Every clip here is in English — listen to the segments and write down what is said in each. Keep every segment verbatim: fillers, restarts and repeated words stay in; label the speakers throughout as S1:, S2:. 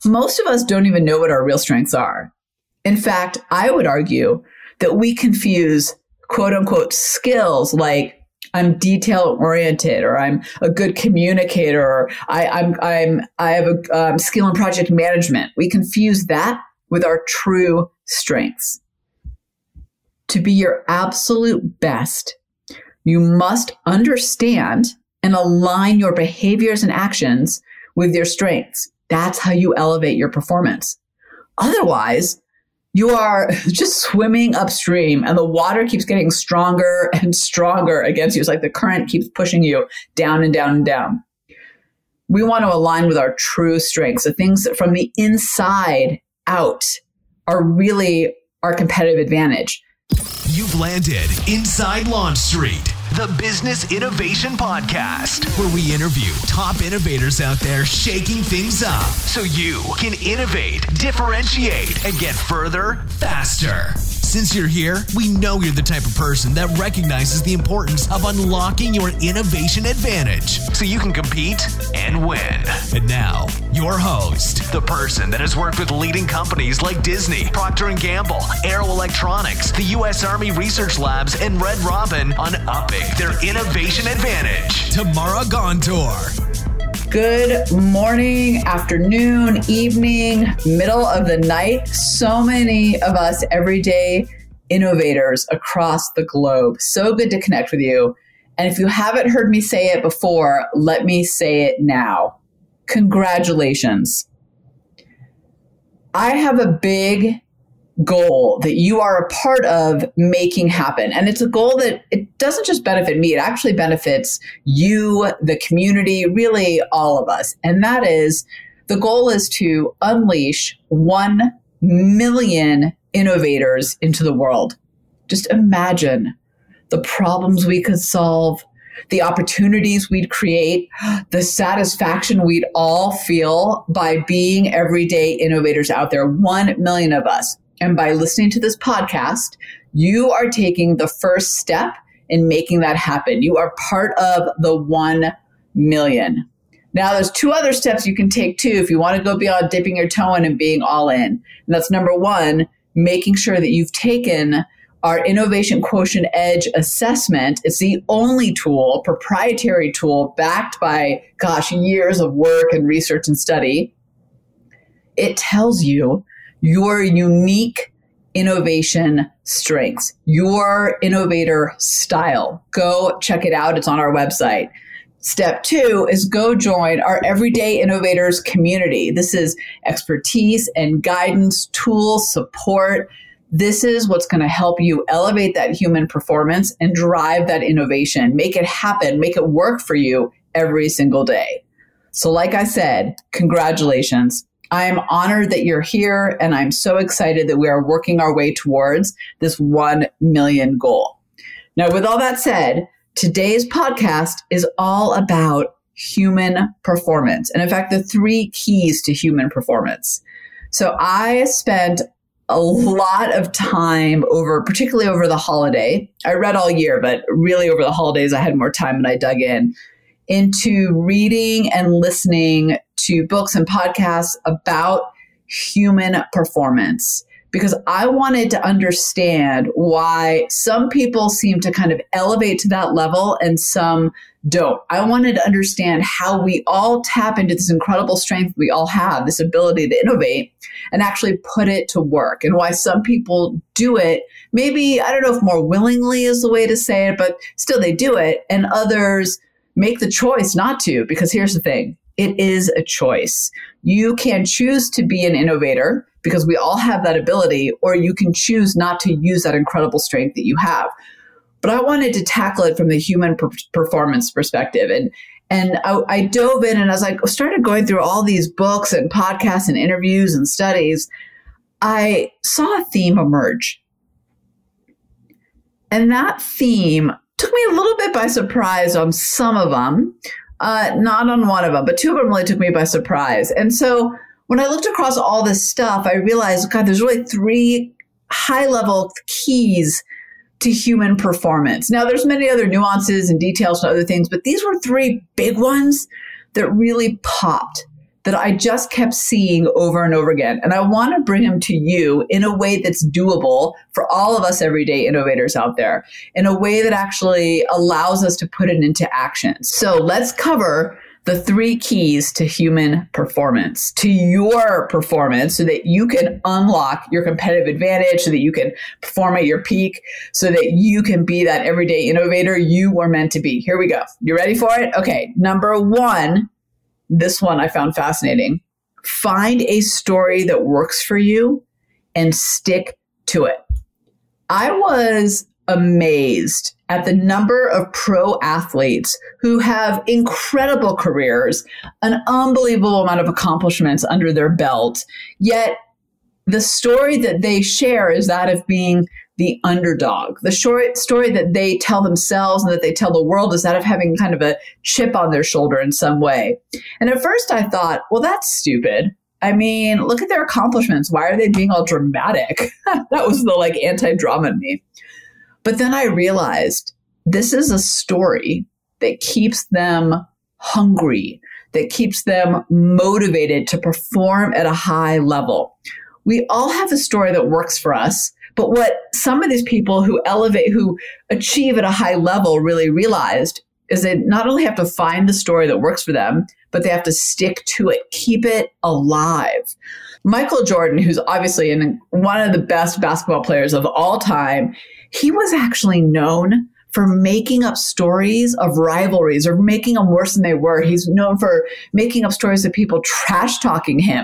S1: most of us don't even know what our real strengths are. In fact, I would argue that we confuse quote unquote skills like I'm detail oriented, or I'm a good communicator, or I, I'm, I'm, I have a um, skill in project management. We confuse that with our true strengths. To be your absolute best, you must understand and align your behaviors and actions with your strengths. That's how you elevate your performance. Otherwise, you are just swimming upstream and the water keeps getting stronger and stronger against you. It's like the current keeps pushing you down and down and down. We want to align with our true strengths, the things that from the inside out are really our competitive advantage.
S2: You've landed inside Launch Street, the Business Innovation Podcast, where we interview top innovators out there shaking things up so you can innovate, differentiate, and get further faster. Since you're here, we know you're the type of person that recognizes the importance of unlocking your innovation advantage so you can compete and win. And now, your host, the person that has worked with leading companies like Disney, Procter and Gamble, Aero Electronics, the U S Army Research Labs, and Red Robin on upping their innovation advantage, Tamara Gontor.
S1: Good morning, afternoon, evening, middle of the night. So many of us everyday innovators across the globe. So good to connect with you. And if you haven't heard me say it before, let me say it now. Congratulations. I have a big goal that you are a part of making happen. And it's a goal that it doesn't just benefit me, it actually benefits you, the community, really all of us. And that is, the goal is to unleash one million innovators into the world. Just imagine the problems we could solve, the opportunities we'd create, the satisfaction we'd all feel by being everyday innovators out there, one million of us. And by listening to this podcast, you are taking the first step in making that happen. You are part of the one million. Now, there's two other steps you can take too if you want to go beyond dipping your toe in and being all in. And that's number one, making sure that you've taken our Innovation Quotient Edge assessment. It's the only tool, proprietary tool, backed by, gosh, years of work and research and study. It tells you your unique innovation strengths, your innovator style. Go check it out. It's on our website. Step two is go join our Everyday Innovators community. This is expertise and guidance, tools, support. This is what's going to help you elevate that human performance and drive that innovation. Make it happen. Make it work for you every single day. So like I said, congratulations. I am honored that you're here, and I'm so excited that we are working our way towards this one million goal. Now, with all that said, today's podcast is all about human performance. And in fact, the three keys to human performance. So I spent a lot of time over, particularly over the holiday. I read all year, but really over the holidays, I had more time and I dug in into reading and listening to books and podcasts about human performance, because I wanted to understand why some people seem to kind of elevate to that level and some don't. I wanted to understand how we all tap into this incredible strength we all have, this ability to innovate, and actually put it to work, and why some people do it. Maybe, I don't know if more willingly is the way to say it, but still they do it, and others make the choice not to, because here's the thing. It is a choice. You can choose to be an innovator because we all have that ability, or you can choose not to use that incredible strength that you have. But I wanted to tackle it from the human per- performance perspective. And and I, I dove in, and as I started going through all these books and podcasts and interviews and studies, I saw a theme emerge. And that theme took me a little bit by surprise on some of them. Uh, not on one of them, but two of them really took me by surprise. And so when I looked across all this stuff, I realized, God, there's really three high-level keys to human performance. Now, there's many other nuances and details and other things, but these were three big ones that really popped that I just kept seeing over and over again. And I want to bring them to you in a way that's doable for all of us everyday innovators out there, in a way that actually allows us to put it into action. So let's cover the three keys to human performance, to your performance, so that you can unlock your competitive advantage, so that you can perform at your peak, so that you can be that everyday innovator you were meant to be. Here we go. You ready for it? Okay. Number one, this one I found fascinating. Find a story that works for you and stick to it. I was amazed at the number of pro athletes who have incredible careers, an unbelievable amount of accomplishments under their belt, yet the story that they share is that of being the underdog. The short story that they tell themselves and that they tell the world is that of having kind of a chip on their shoulder in some way. And at first I thought, well, that's stupid. I mean, look at their accomplishments. Why are they being all dramatic? That was the like anti-drama in me. But then I realized this is a story that keeps them hungry, that keeps them motivated to perform at a high level. We all have a story that works for us, but what some of these people who elevate, who achieve at a high level really realized is they not only have to find the story that works for them, but they have to stick to it, keep it alive. Michael Jordan, who's obviously an, one of the best basketball players of all time, he was actually known for making up stories of rivalries or making them worse than they were. He's known for making up stories of people trash talking him.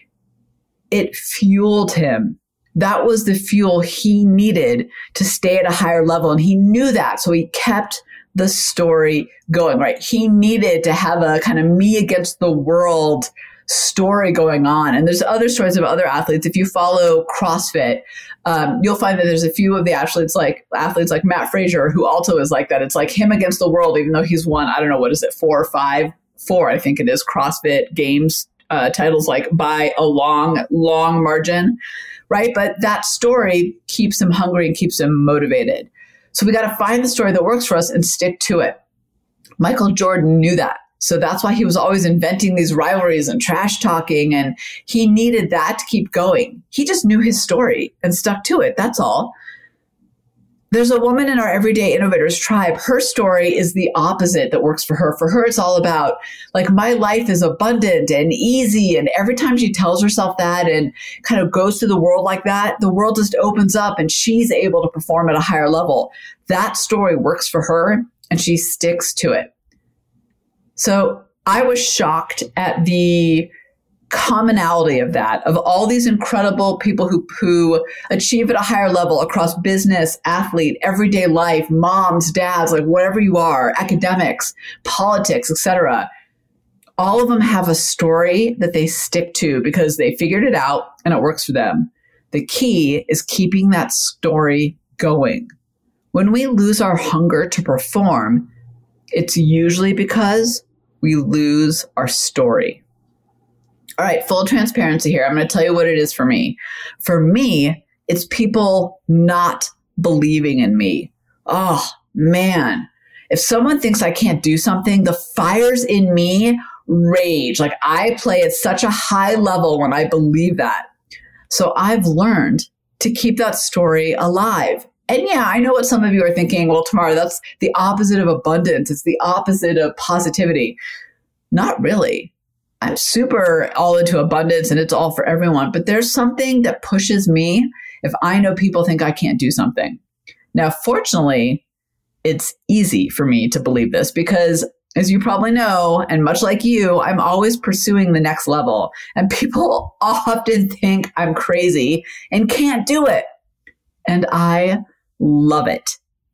S1: It fueled him. That was the fuel he needed to stay at a higher level. And he knew that. So he kept the story going, right? He needed to have a kind of me against the world story going on. And there's other stories of other athletes. If you follow CrossFit, um, you'll find that there's a few of the athletes like athletes like Matt Frazier, who also is like that. It's like him against the world, even though he's won, I don't know, what is it, four or five, four, I think it is, CrossFit Games uh, titles, like by a long, long margin, right? But that story keeps him hungry and keeps him motivated. So we got to find the story that works for us and stick to it. Michael Jordan knew that. So that's why he was always inventing these rivalries and trash talking. And he needed that to keep going. He just knew his story and stuck to it. That's all. There's a woman in our Everyday Innovators tribe. Her story is the opposite that works for her. For her, it's all about like, my life is abundant and easy. And every time she tells herself that and kind of goes through the world like that, the world just opens up and she's able to perform at a higher level. That story works for her and she sticks to it. So I was shocked at the commonality of that, of all these incredible people who, who achieve at a higher level across business, athlete, everyday life, moms, dads, like whatever you are, academics, politics, et cetera. All of them have a story that they stick to because they figured it out and it works for them. The key is keeping that story going. When we lose our hunger to perform, it's usually because we lose our story. All right, full transparency here. I'm going to tell you what it is for me. For me, it's people not believing in me. Oh, man. If someone thinks I can't do something, the fires in me rage. Like I play at such a high level when I believe that. So I've learned to keep that story alive. And yeah, I know what some of you are thinking. Well, Tamara, that's the opposite of abundance. It's the opposite of positivity. Not really. I'm super all into abundance and it's all for everyone. But there's something that pushes me if I know people think I can't do something. Now, fortunately, it's easy for me to believe this because, as you probably know, and much like you, I'm always pursuing the next level. And people often think I'm crazy and can't do it. And I love it.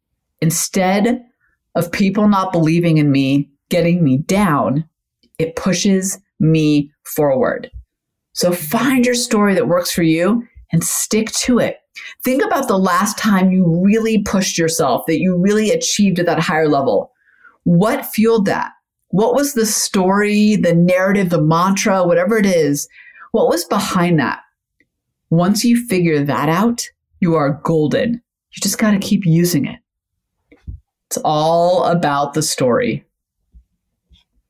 S1: Instead of people not believing in me, getting me down, it pushes me forward. So find your story that works for you and stick to it. Think about the last time you really pushed yourself, that you really achieved at that higher level. What fueled that? What was the story, the narrative, the mantra, whatever it is? What was behind that? Once you figure that out, you are golden. You just got to keep using it. It's all about the story.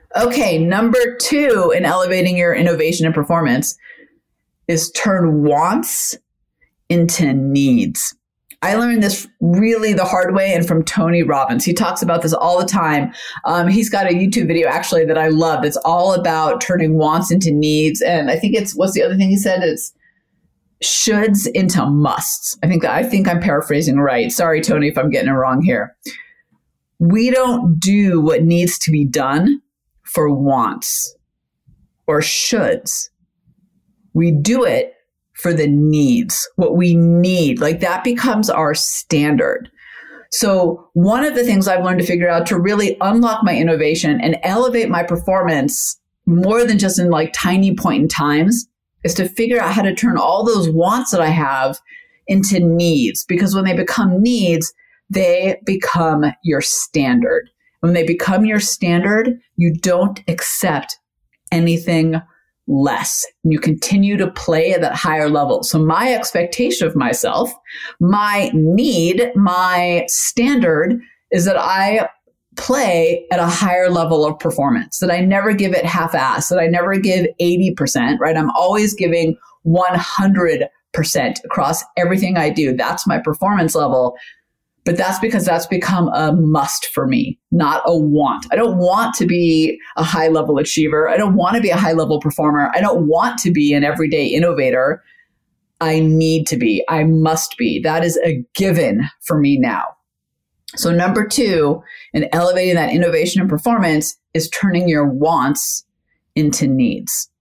S1: Okay, number two in elevating your innovation and performance is turn wants into needs. I learned this really the hard way and from Tony Robbins. He talks about this all the time. Um, he's got a YouTube video actually that I love. It's all about turning wants into needs. And I think it's, what's the other thing he said? It's shoulds into musts. I think that, I think I'm paraphrasing right. Sorry, Tony, if I'm getting it wrong here. We don't do what needs to be done for wants or shoulds. We do it for the needs, what we need. Like that becomes our standard. So one of the things I've learned to figure out to really unlock my innovation and elevate my performance more than just in like tiny point in times is to figure out how to turn all those wants that I have into needs. Because when they become needs, they become your standard. When they become your standard, you don't accept anything less. You continue to play at that higher level. So my expectation of myself, my need, my standard is that I play at a higher level of performance, that I never give it half-assed, that I never give eighty percent, right? I'm always giving one hundred percent across everything I do. That's my performance level. But that's because that's become a must for me, not a want. I don't want to be a high level achiever. I don't want to be a high level performer. I don't want to be an everyday innovator. I need to be. I must be. That is a given for me now. So number two, in elevating that innovation and performance is turning your wants into needs.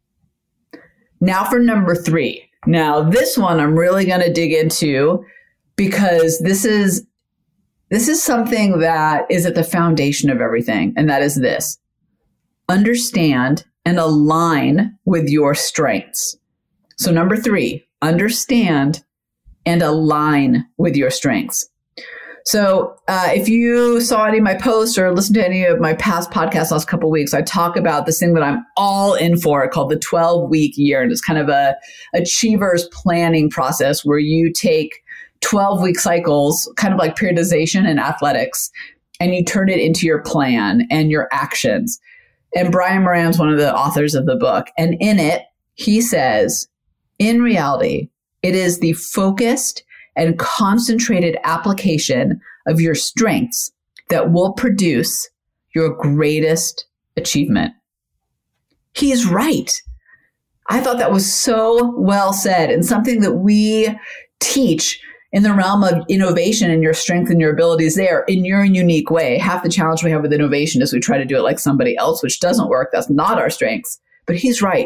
S1: Now for number three. Now this one I'm really going to dig into, because this is this is something that is at the foundation of everything, and that is this. Understand and align with your strengths. So number three, understand and align with your strengths. So uh, if you saw any of my posts or listened to any of my past podcasts last couple of weeks, I talk about this thing that I'm all in for called the twelve-week year. And it's kind of a achiever's planning process where you take twelve-week cycles, kind of like periodization in athletics, and you turn it into your plan and your actions. And Brian Moran's one of the authors of the book. And in it, he says, in reality, it is the focused and concentrated application of your strengths that will produce your greatest achievement. He's right. I thought that was so well said, and something that we teach in the realm of innovation and your strength and your abilities there in your unique way. Half the challenge we have with innovation is we try to do it like somebody else, which doesn't work. That's not our strengths. But he's right.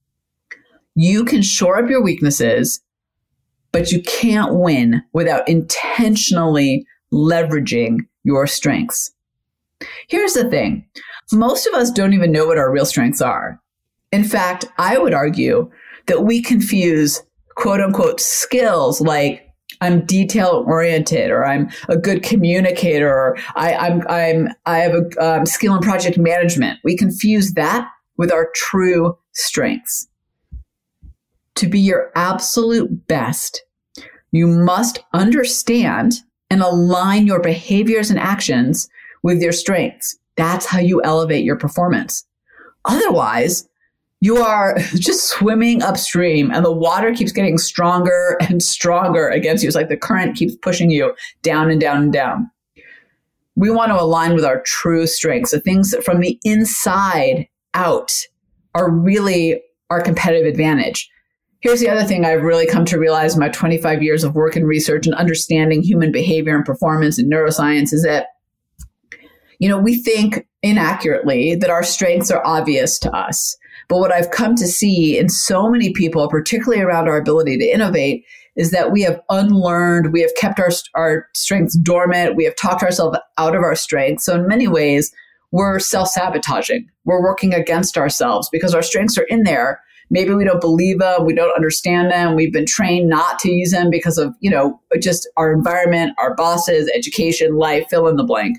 S1: You can shore up your weaknesses, but you can't win without intentionally leveraging your strengths. Here's the thing. Most of us don't even know what our real strengths are. In fact, I would argue that we confuse quote unquote skills like I'm detail oriented, or I'm a good communicator, or I, I'm, I'm, I have a um, skill in project management. We confuse that with our true strengths. To be your absolute best, you must understand and align your behaviors and actions with your strengths. That's how you elevate your performance. Otherwise, you are just swimming upstream and the water keeps getting stronger and stronger against you. It's like the current keeps pushing you down and down and down. We want to align with our true strengths, the things that from the inside out are really our competitive advantage. Here's the other thing I've really come to realize in my twenty-five years of work and research and understanding human behavior and performance and neuroscience is that, you know, we think inaccurately that our strengths are obvious to us. But what I've come to see in so many people, particularly around our ability to innovate, is that we have unlearned, we have kept our, our strengths dormant, we have talked ourselves out of our strengths. So in many ways, we're self-sabotaging. We're working against ourselves because our strengths are in there. Maybe we don't believe them, we don't understand them, we've been trained not to use them because of, you know, just our environment, our bosses, education, life, fill in the blank.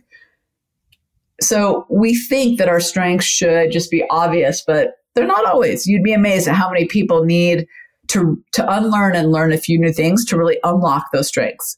S1: So we think that our strengths should just be obvious, but they're not always. You'd be amazed at how many people need to, to unlearn and learn a few new things to really unlock those strengths.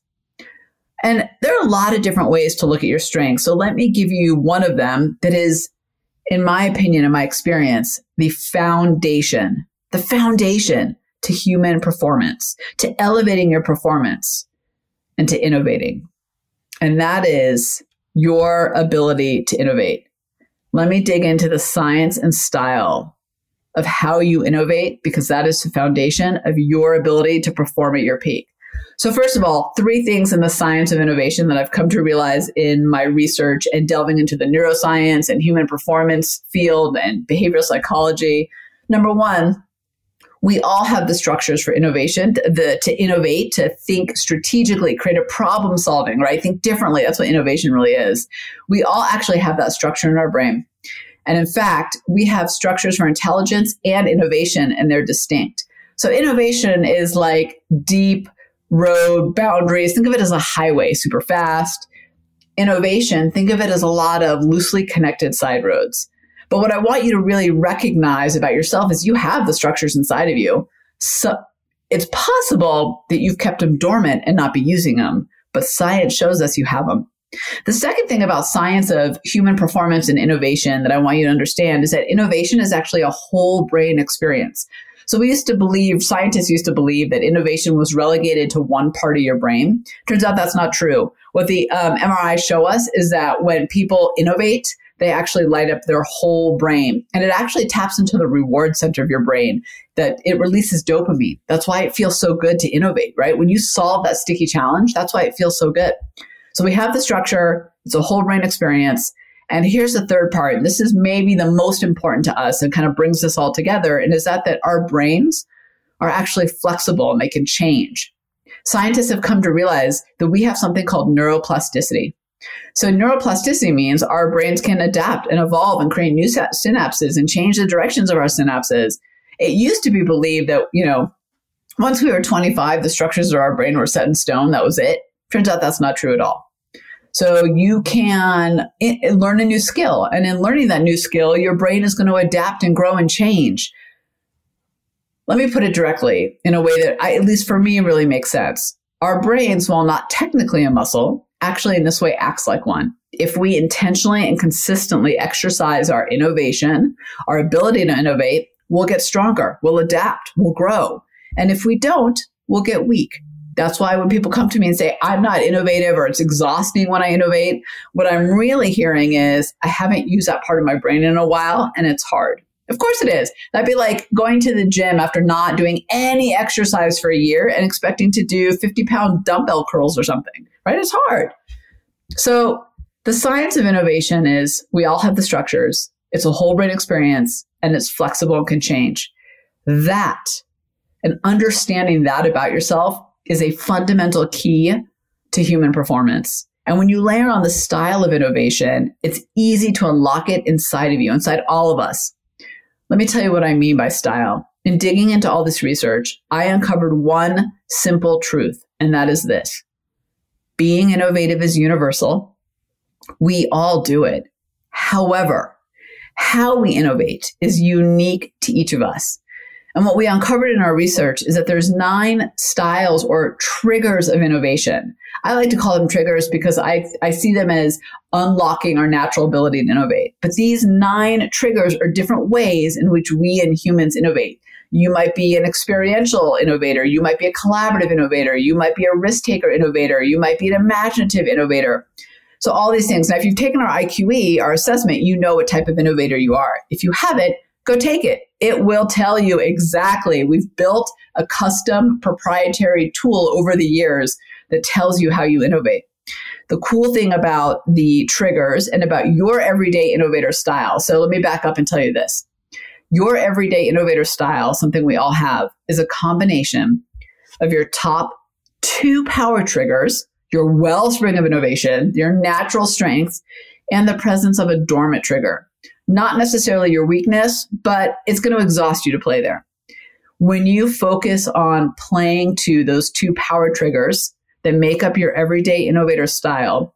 S1: And there are a lot of different ways to look at your strengths. So let me give you one of them that is in my opinion, in my experience, the foundation, the foundation to human performance, to elevating your performance and to innovating. And that is your ability to innovate. Let me dig into the science and style of how you innovate, because that is the foundation of your ability to perform at your peak. So first of all, three things in the science of innovation that I've come to realize in my research and delving into the neuroscience and human performance field and behavioral psychology. Number one, we all have the structures for innovation, the, to innovate, to think strategically, create a problem solving, right? Think differently. That's what innovation really is. We all actually have that structure in our brain. And in fact, we have structures for intelligence and innovation, and they're distinct. So innovation is like deep road boundaries. Think of it as a highway, super fast. Innovation, think of it as a lot of loosely connected side roads. But what I want you to really recognize about yourself is you have the structures inside of you. So it's possible that you've kept them dormant and not be using them, but science shows us you have them. The second thing about science of human performance and innovation that I want you to understand is that innovation is actually a whole brain experience. So we used to believe, scientists used to believe that innovation was relegated to one part of your brain. Turns out that's not true. What the um, M R Is show us is that when people innovate, they actually light up their whole brain. And it actually taps into the reward center of your brain, that it releases dopamine. That's why it feels so good to innovate, right? When you solve that sticky challenge, that's why it feels so good. So we have the structure. It's a whole brain experience. And here's the third part. And this is maybe the most important to us and kind of brings this all together. And is that, that our brains are actually flexible and they can change. Scientists have come to realize that we have something called neuroplasticity. So neuroplasticity means our brains can adapt and evolve and create new synapses and change the directions of our synapses. It used to be believed that, you know, once we were twenty-five, the structures of our brain were set in stone. That was it. Turns out that's not true at all. So you can I- learn a new skill. And in learning that new skill, your brain is going to adapt and grow and change. Let me put it directly in a way that, I, at least for me, really makes sense. Our brains, while not technically a muscle, actually in this way acts like one. If we intentionally and consistently exercise our innovation, our ability to innovate, we'll get stronger, we'll adapt, we'll grow. And if we don't, we'll get weak. That's why when people come to me and say, I'm not innovative or it's exhausting when I innovate, what I'm really hearing is I haven't used that part of my brain in a while and it's hard. Of course it is. That'd be like going to the gym after not doing any exercise for a year and expecting to do fifty pound dumbbell curls or something, right? It's hard. So the science of innovation is we all have the structures. It's a whole brain experience and it's flexible and can change. That, and understanding that about yourself is a fundamental key to human performance. And when you layer on the style of innovation, it's easy to unlock it inside of you, inside all of us. Let me tell you what I mean by style. In digging into all this research, I uncovered one simple truth, and that is this. Being innovative is universal. We all do it. However, how we innovate is unique to each of us. And what we uncovered in our research is that there's nine styles or triggers of innovation. I like to call them triggers because I, I see them as unlocking our natural ability to innovate. But these nine triggers are different ways in which we and humans innovate. You might be an experiential innovator. You might be a collaborative innovator. You might be a risk-taker innovator. You might be an imaginative innovator. So all these things. Now, if you've taken our I Q E, our assessment, you know what type of innovator you are. If you haven't, go take it. It will tell you exactly. We've built a custom proprietary tool over the years that tells you how you innovate. The cool thing about the triggers and about your everyday innovator style. So let me back up and tell you this. Your everyday innovator style, something we all have, is a combination of your top two power triggers, your wellspring of innovation, your natural strengths, and the presence of a dormant trigger. Not necessarily your weakness, but it's going to exhaust you to play there. When you focus on playing to those two power triggers that make up your everyday innovator style,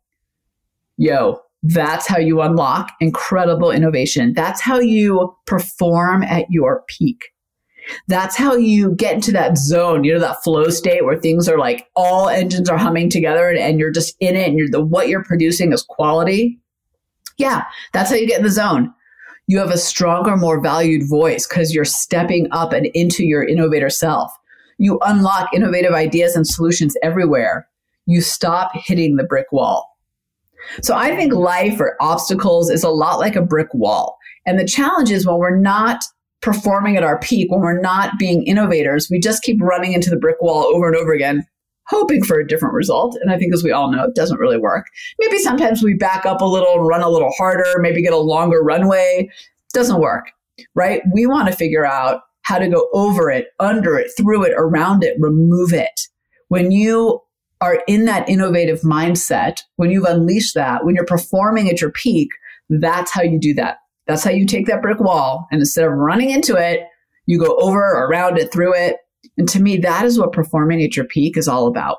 S1: yo, that's how you unlock incredible innovation. That's how you perform at your peak. That's how you get into that zone, you know, that flow state where things are like all engines are humming together and, and you're just in it and you're the what you're producing is quality. Yeah, that's how you get in the zone. You have a stronger, more valued voice because you're stepping up and into your innovator self. You unlock innovative ideas and solutions everywhere. You stop hitting the brick wall. So I think life or obstacles is a lot like a brick wall. And the challenge is when we're not performing at our peak, when we're not being innovators, we just keep running into the brick wall over and over again, hoping for a different result. And I think, as we all know, it doesn't really work. Maybe sometimes we back up a little and run a little harder, maybe get a longer runway. Doesn't work, right? We want to figure out how to go over it, under it, through it, around it, remove it. When you are in that innovative mindset, when you've unleashed that, when you're performing at your peak, that's how you do that. That's how you take that brick wall, and instead of running into it, you go over, around it, through it. And to me, that is what performing at your peak is all about.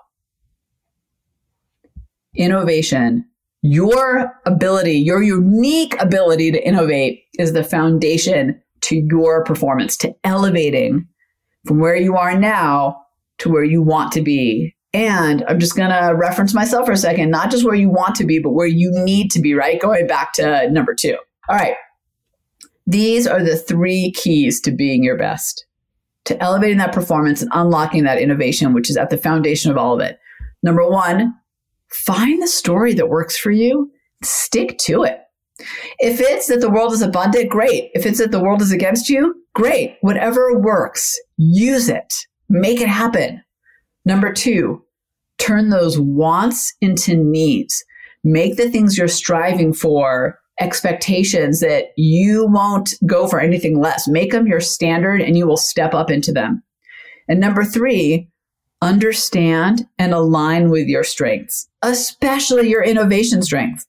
S1: Innovation, your ability, your unique ability to innovate is the foundation to your performance, to elevating from where you are now to where you want to be. And I'm just going to reference myself for a second, not just where you want to be, but where you need to be, right? Going back to number two. All right. These are the three keys to being your best, to elevating that performance and unlocking that innovation, which is at the foundation of all of it. Number one, find the story that works for you. Stick to it. If it's that the world is abundant, great. If it's that the world is against you, great. Whatever works, use it. Make it happen. Number two, turn those wants into needs. Make the things you're striving for expectations that you won't go for anything less. Make them your standard and you will step up into them. And number three, understand and align with your strengths, especially your innovation strength.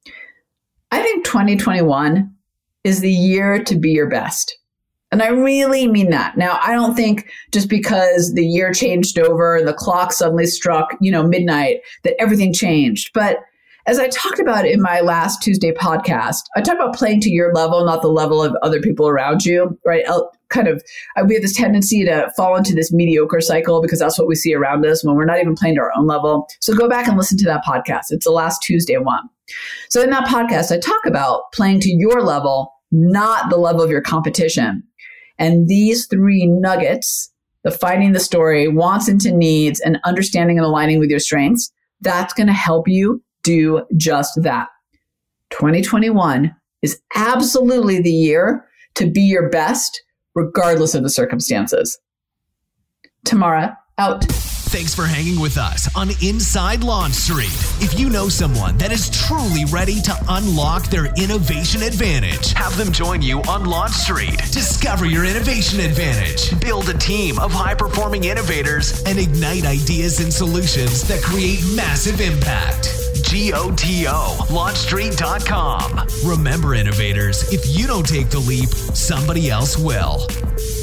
S1: I think twenty twenty-one is the year to be your best. And I really mean that. Now, I don't think just because the year changed over and the clock suddenly struck, you know, midnight, that everything changed. But as I talked about in my last Tuesday podcast, I talked about playing to your level, not the level of other people around you, right? Kind of, we have this tendency to fall into this mediocre cycle because that's what we see around us when we're not even playing to our own level. So go back and listen to that podcast. It's the last Tuesday one. So in that podcast, I talk about playing to your level, not the level of your competition. And these three nuggets, the finding the story, wants into needs, and understanding and aligning with your strengths, that's going to help you do just that. twenty twenty-one is absolutely the year to be your best, regardless of the circumstances. Tamara, out.
S2: Thanks for hanging with us on Inside Launch Street. If you know someone that is truly ready to unlock their innovation advantage, have them join you on Launch Street. Discover your innovation advantage. Build a team of high-performing innovators and ignite ideas and solutions that create massive impact. G O T O, launch street dot com. Remember, innovators, if you don't take the leap, somebody else will.